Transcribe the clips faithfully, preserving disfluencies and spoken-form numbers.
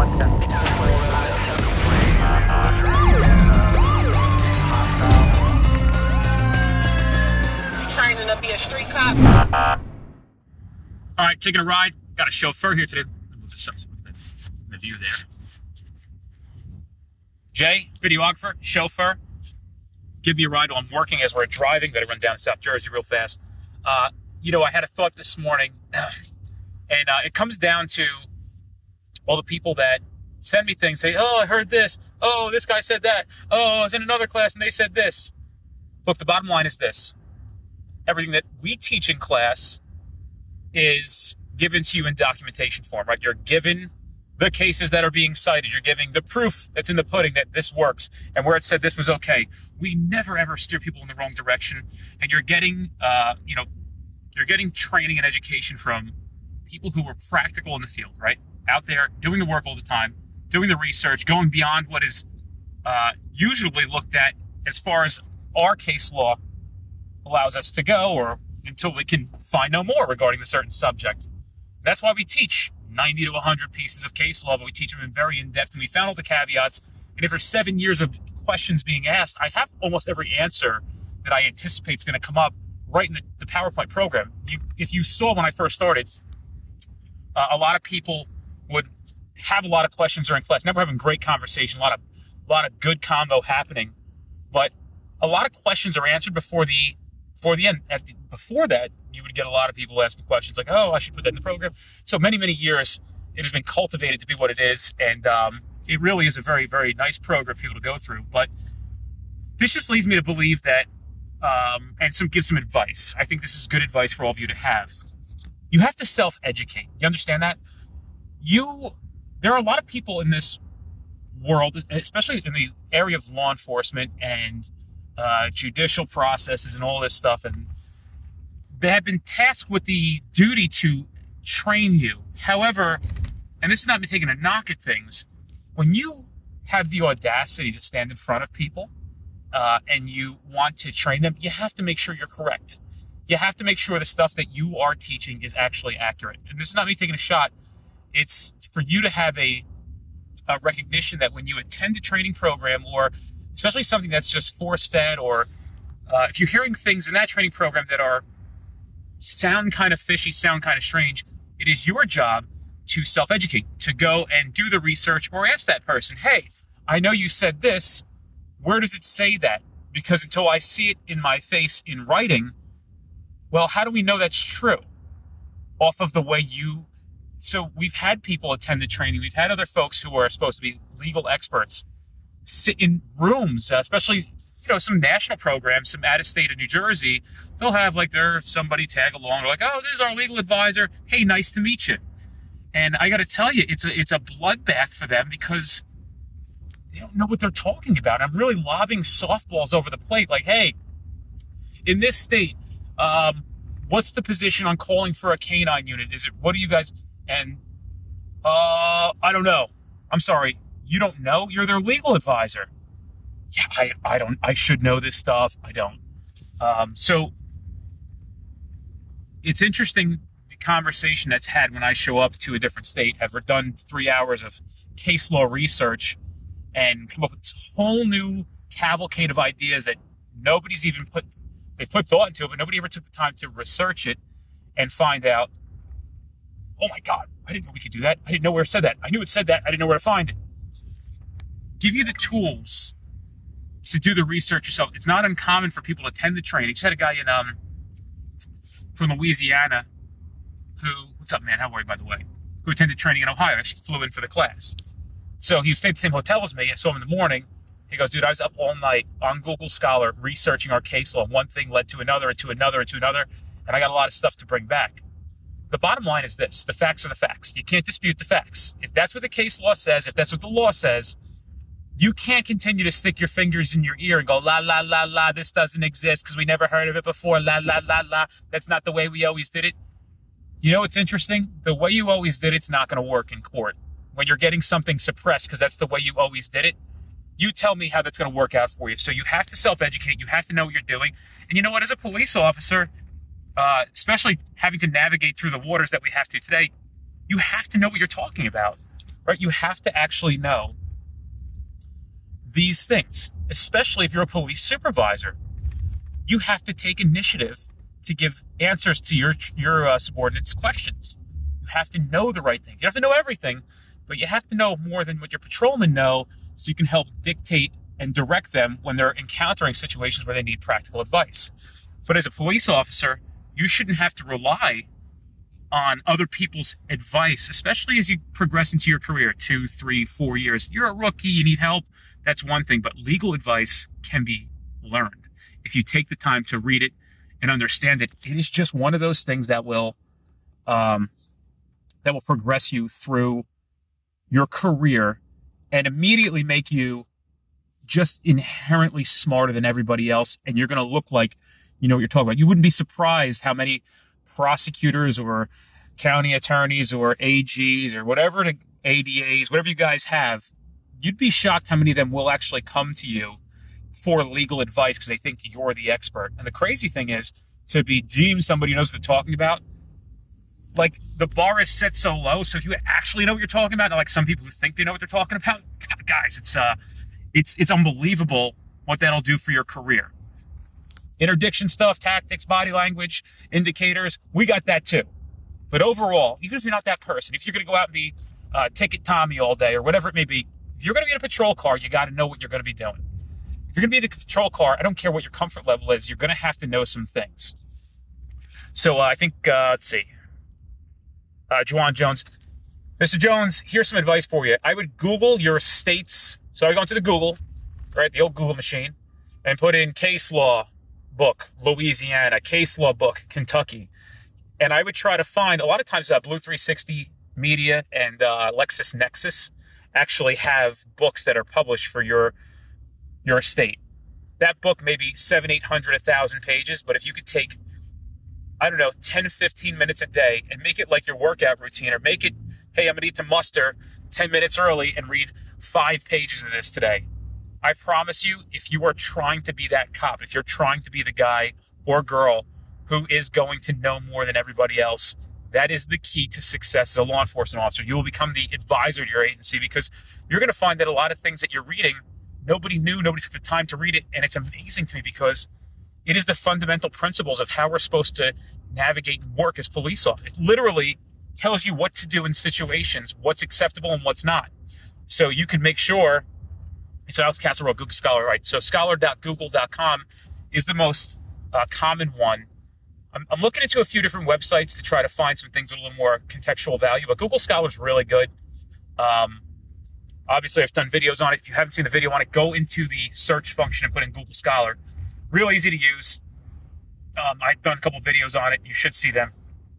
Training to be a street cop. All right, taking a ride. Got a chauffeur here today. The view there. Jay, videographer, chauffeur. Give me a ride while I'm working as we're driving. Got to run down South Jersey real fast. Uh, you know, I had a thought this morning, and uh, it comes down to all the people that send me things, say, oh, I heard this. Oh, this guy said that. Oh, I was in another class and they said this. Look, the bottom line is this. Everything that we teach in class is given to you in documentation form, right? You're given the cases that are being cited. You're giving the proof that's in the pudding that this works and where it said this was okay. We never, ever steer people in the wrong direction. And you're getting, uh, you know, you're getting training and education from people who are practical in the field, right? Out there doing the work all the time, doing the research, going beyond what is uh, usually looked at as far as our case law allows us to go, or until we can find no more regarding the certain subject. That's why we teach ninety to one hundred pieces of case law, but we teach them in very in-depth, and we found all the caveats. And after seven years of questions being asked, I have almost every answer that I anticipate is going to come up right in the, the PowerPoint program. You, if you saw when I first started, uh, a lot of people would have a lot of questions during class, never having great conversation, a lot of, a lot of good convo happening, but a lot of questions are answered before the Before the end, at the, before that, you would get a lot of people asking questions like, oh, I should put that in the program. So many, many years, it has been cultivated to be what it is. And um, it really is a very, very nice program for people to go through. But this just leads me to believe that, um, and some give some advice. I think this is good advice for all of you to have. You have to self-educate. You understand that? You, there are a lot of people in this world, especially in the area of law enforcement and Uh, judicial processes and all this stuff, and they have been tasked with the duty to train you. However, and this is not me taking a knock at things, when you have the audacity to stand in front of people uh, and you want to train them, you have to make sure you're correct. You have to make sure the stuff that you are teaching is actually accurate. And this is not me taking a shot. It's for you to have a, a recognition that when you attend a training program, or especially something that's just force-fed, or uh, if you're hearing things in that training program that are sound kind of fishy, sound kind of strange, it is your job to self-educate, to go and do the research, or ask that person, hey, I know you said this. Where does it say that? Because until I see it in my face in writing, well, how do we know that's true? Off of the way you... So we've had people attend the training. We've had other folks who are supposed to be legal experts sit in rooms, uh, especially, you know, some national programs, some out of state of New Jersey, they'll have like their somebody tag along. They're like, oh, this is our legal advisor. Hey, nice to meet you. And I got to tell you, it's a, it's a bloodbath for them because they don't know what they're talking about. I'm really lobbing softballs over the plate. Like, hey, in this state, um, what's the position on calling for a canine unit? Is it, what do you guys, and, uh, I don't know. I'm sorry. You don't know? You're their legal advisor. Yeah, I, I don't, I should know this stuff. I don't. Um, so it's interesting the conversation that's had when I show up to a different state, have done three hours of case law research and come up with this whole new cavalcade of ideas that nobody's even put, they put thought into it, but nobody ever took the time to research it and find out, oh my God, I didn't know we could do that. I didn't know where it said that. I knew it said that. I didn't know where to find it. Give you the tools to do the research yourself. It's not uncommon for people to attend the training. Just had a guy in um from Louisiana who, what's up, man? How are you, by the way? Who attended training in Ohio. Actually flew in for the class. So he stayed at the same hotel as me. I saw him in the morning. He goes, dude, I was up all night on Google Scholar researching our case law. One thing led to another, and to another, and to another, and I got a lot of stuff to bring back. The bottom line is this: the facts are the facts. You can't dispute the facts. If that's what the case law says, if that's what the law says, you can't continue to stick your fingers in your ear and go, la, la, la, la, this doesn't exist because we never heard of it before, la, la, la, la, that's not the way we always did it. You know what's interesting? The way you always did it's not going to work in court. When you're getting something suppressed because that's the way you always did it, you tell me how that's going to work out for you. So you have to self-educate. You have to know what you're doing. And you know what? As a police officer, uh, especially having to navigate through the waters that we have to today, you have to know what you're talking about. right? You have to actually know these things, especially if you're a police supervisor. You have to take initiative to give answers to your your uh, subordinates' questions. You have to know the right things. You have to know everything, but you have to know more than what your patrolmen know, so you can help dictate and direct them when they're encountering situations where they need practical advice. But as a police officer, you shouldn't have to rely on other people's advice, especially as you progress into your career, two, three, four years. You're a rookie, you need help. That's one thing, but legal advice can be learned. If you take the time to read it and understand it, it is just one of those things that will, um, that will progress you through your career and immediately make you just inherently smarter than everybody else. And you're going to look like, you know what you're talking about. You wouldn't be surprised how many prosecutors or county attorneys or A Gs or whatever, the A D As, whatever you guys have, you'd be shocked how many of them will actually come to you for legal advice because they think you're the expert. And the crazy thing is, to be deemed somebody who knows what they're talking about, like, the bar is set so low. So if you actually know what you're talking about, not like some people who think they know what they're talking about, guys, it's uh, it's it's unbelievable what that'll do for your career. Interdiction stuff, tactics, body language, indicators, we got that too. But overall, even if you're not that person, if you're going to go out and be uh, Ticket Tommy all day or whatever it may be, if you're going to be in a patrol car, you got to know what you're going to be doing. If you're going to be in a patrol car, I don't care what your comfort level is, you're going to have to know some things. So uh, I think, uh, let's see, uh, Juwan Jones. Mister Jones, here's some advice for you. I would Google your state's, so I go into the Google, right, the old Google machine, and put in case law book, Louisiana, case law book, Kentucky. And I would try to find, a lot of times uh, Blue three sixty Media and uh, LexisNexis actually have books that are published for your your state. That book may be seven, eight hundred, a thousand pages, but if you could take, I don't know, ten, fifteen minutes a day and make it like your workout routine, or make it, hey, I'm gonna need to muster ten minutes early and read five pages of this today. I promise you, if you are trying to be that cop, if you're trying to be the guy or girl who is going to know more than everybody else, that is the key to success as a law enforcement officer. You will become the advisor to your agency, because you're going to find that a lot of things that you're reading, nobody knew, nobody took the time to read it. And it's amazing to me because it is the fundamental principles of how we're supposed to navigate and work as police officers. It literally tells you what to do in situations, what's acceptable and what's not. So you can make sure. So Alex Castle wrote Google Scholar, right? So scholar dot google dot com is the most uh, common one. I'm, I'm looking into a few different websites to try to find some things with a little more contextual value, but Google Scholar is really good. Um, obviously, I've done videos on it. If you haven't seen the video on it, go into the search function and put in Google Scholar. Real easy to use. Um, I've done a couple videos on it. You should see them.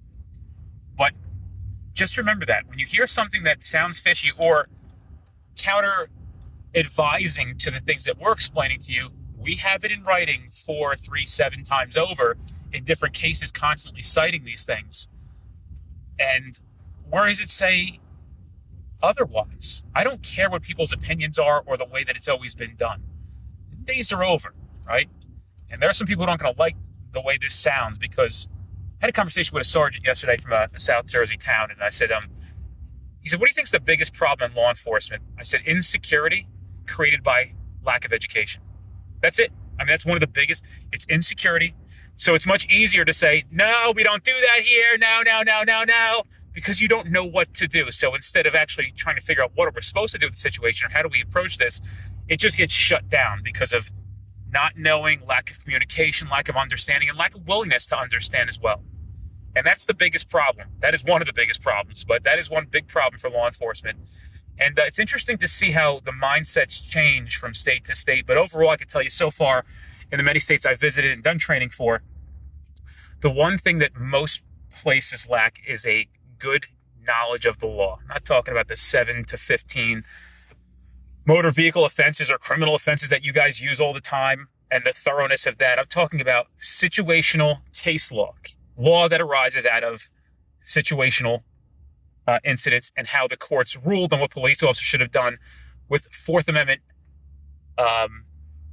But just remember that when you hear something that sounds fishy or counter advising to the things that we're explaining to you, we have it in writing four, three, seven times over in different cases, constantly citing these things. And where does it say otherwise? I don't care what people's opinions are or the way that it's always been done. The days are over, right? And there are some people who aren't going to like the way this sounds, because I had a conversation with a sergeant yesterday from a, a South Jersey town, and I said, um, he said, what do you think is the biggest problem in law enforcement? I said, insecurity created by lack of education. That's it. I mean, that's one of the biggest. It's insecurity. So it's much easier to say, no, we don't do that here. No, no, no, no, no, because you don't know what to do. So instead of actually trying to figure out what we're supposed to do with the situation or how do we approach this, it just gets shut down because of not knowing, lack of communication, lack of understanding, and lack of willingness to understand as well. And that's the biggest problem. That is one of the biggest problems, but that is one big problem for law enforcement. And uh, it's interesting to see how the mindsets change from state to state. But overall, I can tell you so far, in the many states I've visited and done training for, the one thing that most places lack is a good knowledge of the law. I'm not talking about the seven to fifteen motor vehicle offenses or criminal offenses that you guys use all the time and the thoroughness of that. I'm talking about situational case law, law that arises out of situational uh, incidents and how the courts ruled on what police officers should have done with Fourth Amendment um,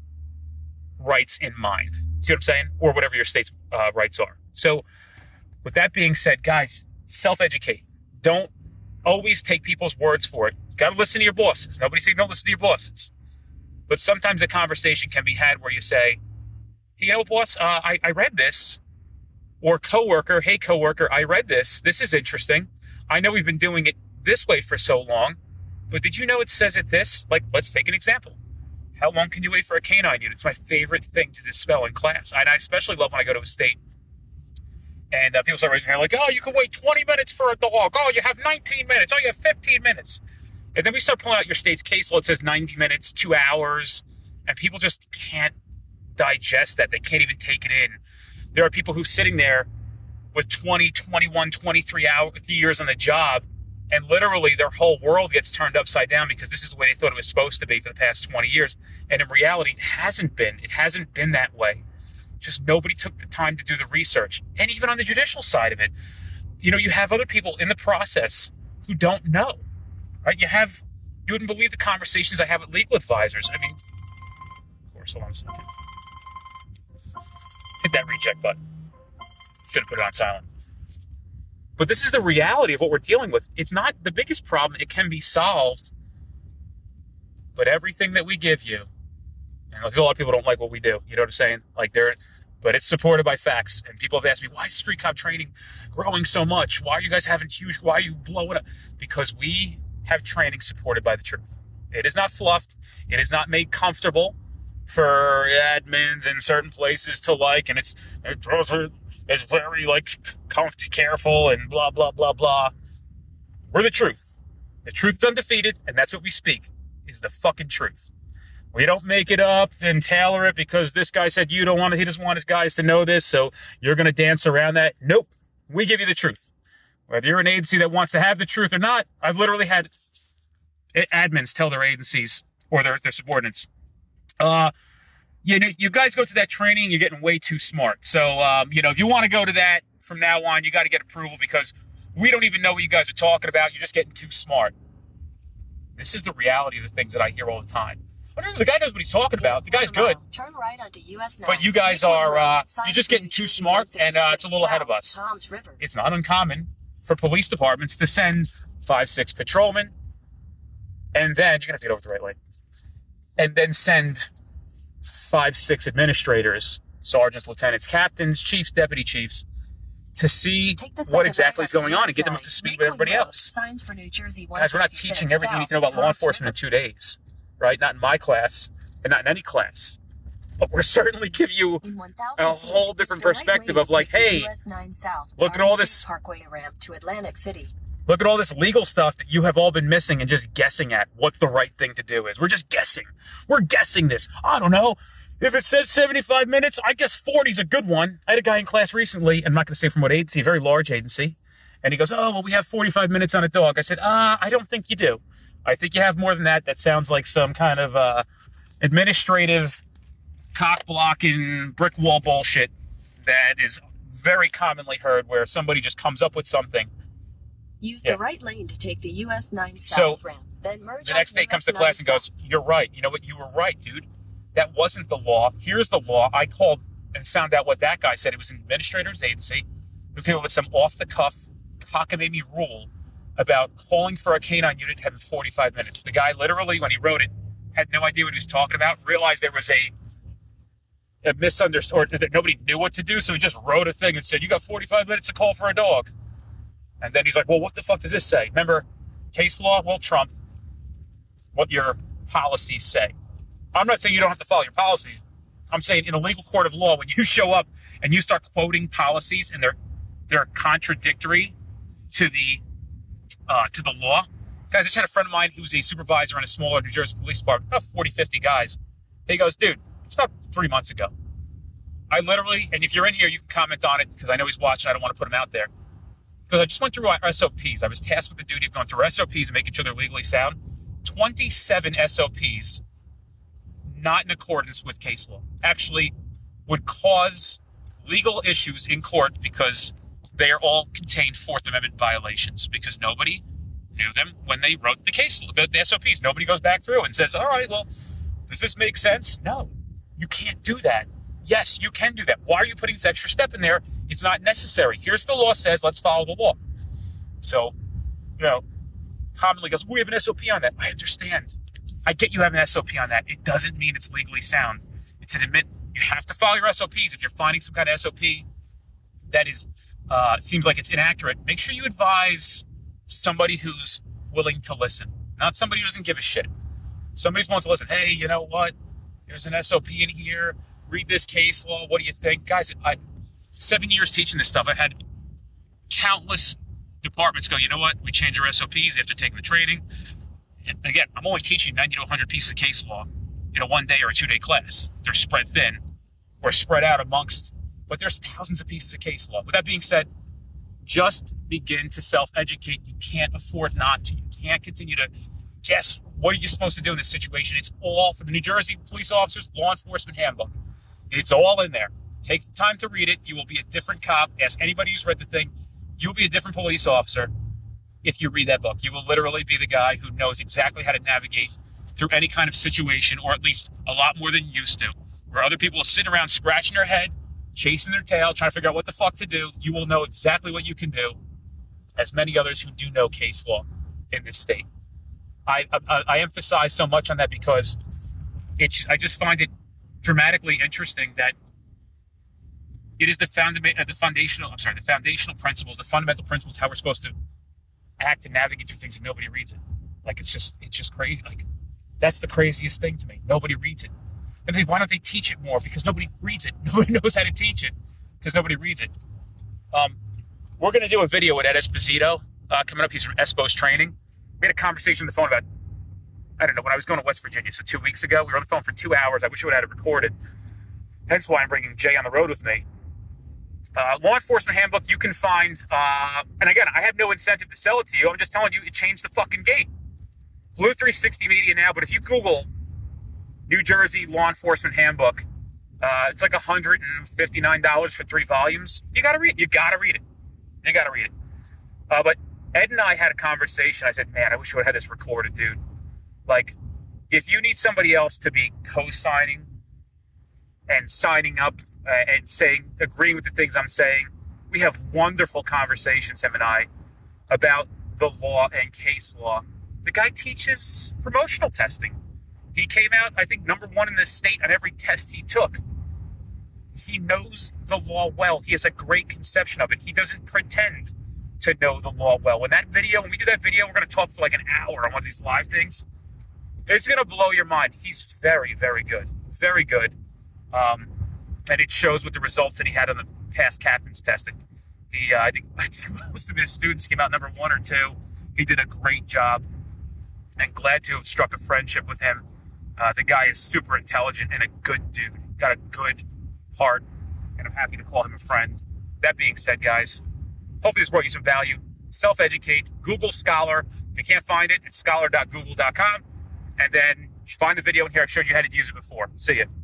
rights in mind. See what I'm saying? Or whatever your state's uh, rights are. So with that being said, guys, self-educate. Don't always take people's words for it. You got to listen to your bosses. Nobody said don't listen to your bosses. But sometimes a conversation can be had where you say, hey, you know, boss, uh, I, I read this. Or coworker, hey, coworker, I read this. This is interesting. I know we've been doing it this way for so long, but did you know it says it this? Like, let's take an example. How long can you wait for a canine unit? It's my favorite thing to dispel in class. And I especially love when I go to a state and uh, people start raising their hand like, oh, you can wait twenty minutes for a dog. Oh, you have nineteen minutes. Oh, you have fifteen minutes. And then we start pulling out your state's case law. It says ninety minutes, two hours. And people just can't digest that. They can't even take it in. There are people who are sitting there with twenty, twenty-one, twenty-three hours, years on the job, and literally their whole world gets turned upside down because this is the way they thought it was supposed to be for the past twenty years. And in reality, it hasn't been. It hasn't been that way. Just nobody took the time to do the research. And even on the judicial side of it, you know, you have other people in the process who don't know, right? You have, you wouldn't believe the conversations I have with legal advisors. I mean, of course, hold on a second. Hit that reject button. Should have put it on silent. But this is the reality of what we're dealing with. It's not the biggest problem. It can be solved. But everything that we give you, and a lot of people don't like what we do. You know what I'm saying? Like they're, but it's supported by facts. And people have asked me, why is street cop training growing so much? Why are you guys having huge, why are you blowing up? Because we have training supported by the truth. It is not fluffed. It is not made comfortable for admins in certain places to like, and it's it's very like careful and blah blah blah blah. We're the truth. The truth is undefeated, and that's what we speak. Is the fucking truth. We don't make it up and tailor it because this guy said you don't want it. He doesn't want his guys to know this, so you're going to dance around that. Nope. We give you the truth. Whether you're an agency that wants to have the truth or not, I've literally had admins tell their agencies or their, their subordinates, uh, you know, you guys go to that training, you're getting way too smart. So, um, you know, if you want to go to that from now on, you got to get approval because we don't even know what you guys are talking about. You're just getting too smart. This is the reality of the things that I hear all the time. I don't know, the guy knows what he's talking about. The guy's good. Turn right onto U S nine. But you guys are, uh, you're just getting too smart, and uh, it's a little ahead of us. Tom's River. It's not uncommon for police departments to send five, six patrolmen, and then, you're going to have to get over the right way, and then send five, six administrators, sergeants, lieutenants, captains, chiefs, deputy chiefs, to see what exactly is going on and get them up to speed with everybody else. Signs for New Jersey. Guys, we're not teaching everything you need to know about law enforcement in two days. Right? Not in my class, and not in any class. But we're certainly give you a whole different perspective of like, hey, look at all this Parkway ramp to Atlantic City. Look at all this legal stuff that you have all been missing and just guessing at what the right thing to do is. We're just guessing. We're guessing this. I don't know. If it says seventy-five minutes, I guess forty is a good one. I had a guy in class recently, I'm not going to say from what agency, a very large agency, and he goes, oh, well, we have forty-five minutes on a dog. I said, uh, I don't think you do. I think you have more than that. That sounds like some kind of uh, administrative cock-blocking brick wall bullshit that is very commonly heard where somebody just comes up with something. Use Yeah. the right lane to take the U S nine So, south ramp, then merge The next onto day comes to U S class and nine goes, you're right. You know what? You were right, dude. That wasn't the law. Here's the law. I called and found out what that guy said. It was an administrator's agency who came up with some off-the-cuff cockamamie rule about calling for a canine unit having forty-five minutes. The guy literally, when he wrote it, had no idea what he was talking about, realized there was a, a misunderstanding, or that nobody knew what to do, so he just wrote a thing and said, you got forty-five minutes to call for a dog. And then he's like, well, what the fuck does this say? Remember, case law will trump what your policies say. I'm not saying you don't have to follow your policies. I'm saying in a legal court of law, when you show up and you start quoting policies and they're they're contradictory to the uh, to the law. Guys, I just had a friend of mine who's a supervisor in a smaller New Jersey police department, about forty, fifty guys. He goes, dude, it's about three months ago. I literally, and if you're in here, you can comment on it because I know he's watching. I don't want to put him out there. Because I just went through our S O Ps. I was tasked with the duty of going through S O Ps and making sure they're legally sound. twenty-seven S O Ps not in accordance with case law. Actually would cause legal issues in court because they are all contained Fourth Amendment violations because nobody knew them when they wrote the case, the, the S O Ps. Nobody goes back through and says, all right, well, does this make sense? No, you can't do that. Yes, you can do that. Why are you putting this extra step in there? It's not necessary. Here's what the law says. Let's follow the law. So, you know, commonly goes, we have an S O P on that. I understand. I get you have an S O P on that. It doesn't mean it's legally sound. It's an admit you have to follow your S O Ps. If you're finding some kind of S O P that is uh, seems like it's inaccurate, make sure you advise somebody who's willing to listen, not somebody who doesn't give a shit. Somebody who wants to listen. Hey, you know what? There's an S O P in here. Read this case law. What do you think? Guys, I seven years teaching this stuff. I had countless departments go, you know what? We change our S O Ps after taking the training. And again, I'm only teaching ninety to one hundred pieces of case law in a one-day or a two-day class. They're spread thin or spread out amongst, but there's thousands of pieces of case law. With that being said, just begin to self-educate. You can't afford not to. You can't continue to guess what are you supposed to do in this situation. It's all from the New Jersey Police Officers Law Enforcement Handbook. It's all in there. Take the time to read it. You will be a different cop. Ask anybody who's read the thing. You'll be a different police officer if you read that book. You will literally be the guy who knows exactly how to navigate through any kind of situation, or at least a lot more than you used to. Where other people are sitting around scratching their head, chasing their tail, trying to figure out what the fuck to do, you will know exactly what you can do, as many others who do know case law in this state. I, I, I emphasize so much on that because it's, I just find it dramatically interesting that it is the, found, the foundational, I'm sorry, the foundational principles, the fundamental principles, how we're supposed to act and navigate through things, and nobody reads it. Like, it's just, it's just crazy. Like, that's the craziest thing to me. Nobody reads it. And they, why don't they teach it more? Because nobody reads it. Nobody knows how to teach it because nobody reads it. Um, we're going to do a video with Ed Esposito uh, coming up. He's from Espo's Training. We had a conversation on the phone about, I don't know, when I was going to West Virginia, so two weeks ago. We were on the phone for two hours. I wish I would have had it recorded. Hence why I'm bringing Jay on the road with me. Uh, Law Enforcement Handbook, you can find, uh, and again, I have no incentive to sell it to you. I'm just telling you, it changed the fucking game. Blue three sixty Media now, but if you Google New Jersey Law Enforcement Handbook, uh, it's like one hundred fifty-nine dollars for three volumes. You gotta read it. You gotta read it. You gotta read it. Uh, but Ed and I had a conversation. I said, man, I wish I would have had this recorded, dude. Like, if you need somebody else to be co-signing and signing up uh, and saying, agreeing with the things I'm saying, we have wonderful conversations, him and I, about the law and case law. The guy teaches promotional testing. He came out, I think, number one in the state on every test he took. He knows the law well. He has a great conception of it. He doesn't pretend to know the law well. When that video, when we do that video, we're going to talk for like an hour on one of these live things. It's going to blow your mind. He's very, very good. Very good. Um, and it shows with the results that he had on the past captain's testing. He, uh, I think, I think most of his students came out number one or two. He did a great job. And glad to have struck a friendship with him. Uh, the guy is super intelligent and a good dude. Got a good heart, and I'm happy to call him a friend. That being said, guys, hopefully this brought you some value. Self-educate. Google Scholar. If you can't find it, it's scholar dot google dot com. And then find the video in here. I showed you how to use it before. See ya.